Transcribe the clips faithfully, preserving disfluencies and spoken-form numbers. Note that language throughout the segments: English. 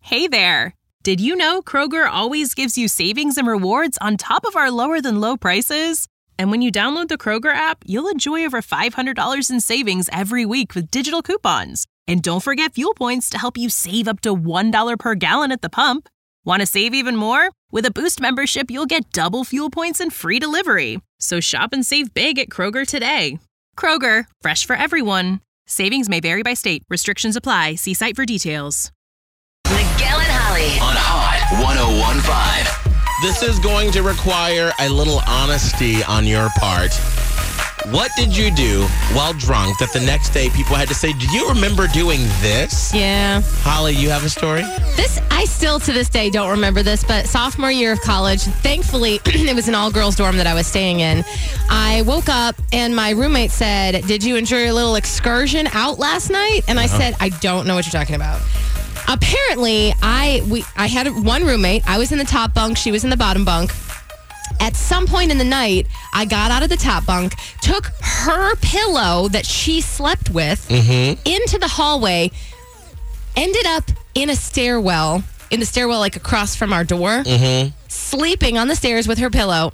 Hey there! Did you know Kroger always gives you savings and rewards on top of our lower-than-low prices? And when you download the Kroger app, you'll enjoy over five hundred dollars in savings every week with digital coupons. And don't forget fuel points to help you save up to one dollar per gallon at the pump. Want to save even more? With a Boost membership, you'll get double fuel points and free delivery. So shop and save big at Kroger today. Kroger, fresh for everyone. Savings may vary by state. Restrictions apply. See site for details. Miguel and Holly on Hot one oh one point five. This is going to require a little honesty on your part. What did you do while drunk that the next day people had to say, do you remember doing this? Yeah. Holly, you have a story? This, I still to this day don't remember this, but sophomore year of college, thankfully, it was an all-girls dorm that I was staying in. I woke up and my roommate said, did you enjoy your little excursion out last night? And I Uh-huh. said, I don't know what you're talking about. Apparently, I we I had one roommate. I was in the top bunk. She was in the bottom bunk. At some point in the night, I got out of the top bunk, took her pillow that she slept with Mm-hmm. into the hallway, ended up in a stairwell, in the stairwell like across from our door, Mm-hmm. sleeping on the stairs with her pillow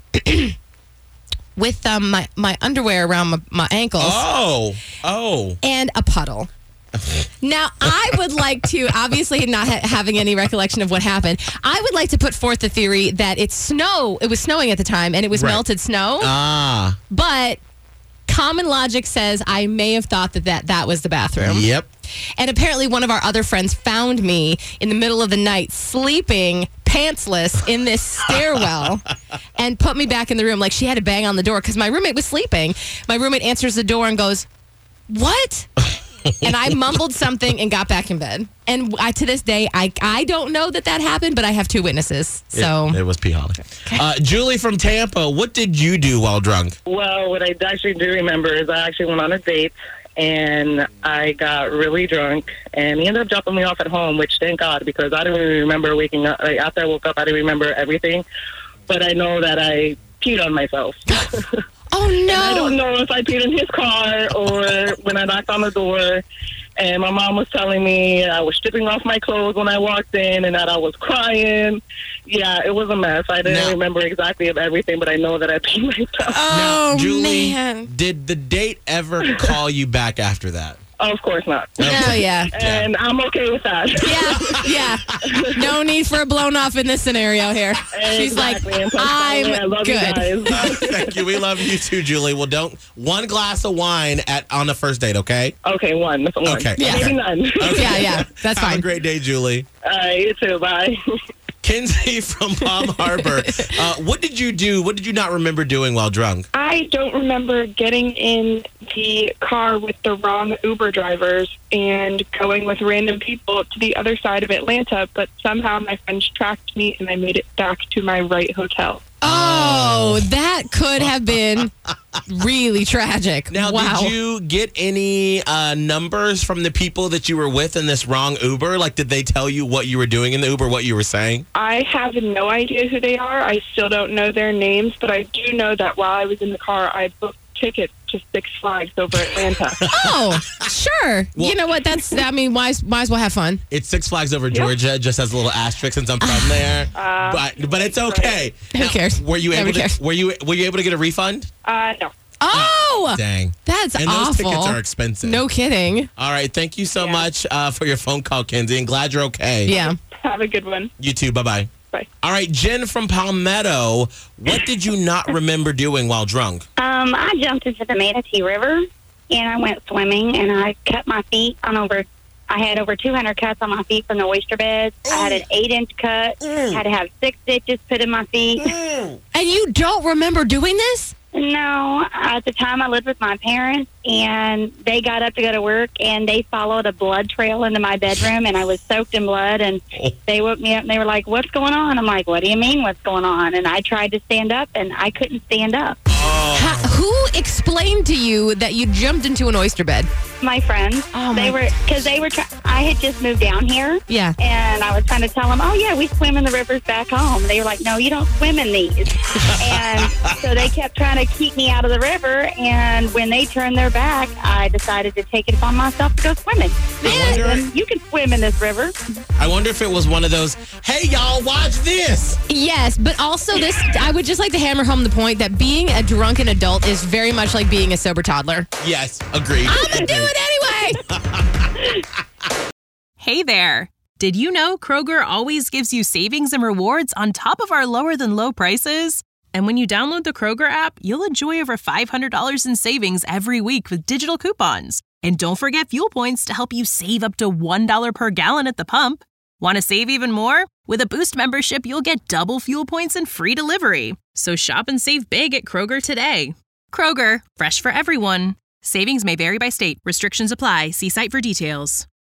with um, my, my underwear around my, my ankles Oh. Oh. and a puddle. Now, I would like to, obviously not ha- having any recollection of what happened, I would like to put forth the theory that it's snow. It was snowing at the time, and it was Right. melted snow. Ah. But common logic says I may have thought that, that that was the bathroom. Yep. And apparently one of our other friends found me in the middle of the night sleeping pantsless in this stairwell and put me back in the room. Like she had to bang on the door because my roommate was sleeping. My roommate answers the door and goes, "What?" And I mumbled something and got back in bed. And I, to this day, I I don't know that that happened, but I have two witnesses. So It, it was P. Holly. Uh, Julie from Tampa, what did you do while drunk? Well, what I actually do remember is I actually went on a date, and I got really drunk, and he ended up dropping me off at home, which thank God, because I don't really remember waking up. Like, after I woke up, I didn't remember everything, but I know that I peed on myself. Oh, no. I don't know if I peed in his car or when I knocked on the door. And my mom was telling me I was stripping off my clothes when I walked in and that I was crying. Yeah, it was a mess. I didn't Now- remember exactly of everything, but I know that I peed myself. Oh, now, Julie, man. did the date ever call you back after that? Of course not. Oh, yeah. And I'm okay with that. Yeah, yeah. No need for a blown off in this scenario here. She's Exactly. like, And so finally, I I'm love you good. guys. Thank you. We love you too, Julie. Well, don't one glass of wine at on the first date, okay? Okay, one. That's a one. Okay. Yeah. Maybe none. Okay. Yeah, yeah. That's Have fine. a great day, Julie. All right, you too. Bye. Kinsey from Palm Harbor. Uh, what did you do? What did you not remember doing while drunk? I don't remember getting in the car with the wrong Uber drivers and going with random people to the other side of Atlanta, but somehow my friends tracked me and I made it back to my right hotel. Oh, that could have been really tragic. Now, wow. did you get any uh, numbers from the people that you were with in this wrong Uber? Like, did they tell you what you were doing in the Uber, what you were saying? I have no idea who they are. I still don't know their names, but I do know that while I was in the car, I booked tickets to Six Flags over Atlanta. Oh, sure. Well- you know what? That's, I mean, might, might as well have fun. It's Six Flags over Georgia, just as a little asterisk since I'm from there. Uh, but but it's okay. Who Now, cares? Were you Nobody able to? cares. Were you were you able to get a refund? Uh, no. Oh, Dang. that's And those awful. tickets are expensive. No kidding. All right. Thank you so Yeah. much uh, for your phone call, Kinsey, and glad you're okay. Yeah. Have a good one. You too. Bye bye. Bye. All right, Jen from Palmetto. What did you not remember doing while drunk? Um, I jumped into the Manatee River and I went swimming and I cut my feet on over. I had over two hundred cuts on my feet from the oyster beds. I had an eight-inch cut. Had to have six stitches put in my feet. And you don't remember doing this? No, at the time I lived with my parents, and they got up to go to work, and they followed a blood trail into my bedroom, and I was soaked in blood, and they woke me up, and they were like, "What's going on?" I'm like, "What do you mean, what's going on?" And I tried to stand up, and I couldn't stand up. How, who explained to you that you jumped into an oyster bed? My friends, Oh, they my- were, because they were, try- I had just moved down here. Yeah. And I was trying to tell them, oh, yeah, we swim in the rivers back home. They were like, no, you don't swim in these. And so they kept trying to keep me out of the river. And when they turned their back, I decided to take it upon myself to go swimming. I wonder- And you can swim in this river. I wonder if it was one of those, hey, y'all, watch this. Yes, but also this, I would just like to hammer home the point that being a drunken adult is very much like being a sober toddler. Yes, agreed. I'm going to do it anyway. Hey there! Did you know Kroger always gives you savings and rewards on top of our lower than low prices? And when you download the Kroger app, you'll enjoy over five hundred dollars in savings every week with digital coupons. And don't forget fuel points to help you save up to one dollar per gallon at the pump. Want to save even more? With a Boost membership, you'll get double fuel points and free delivery. So shop and save big at Kroger today. Kroger, fresh for everyone. Savings may vary by state. Restrictions apply. See site for details.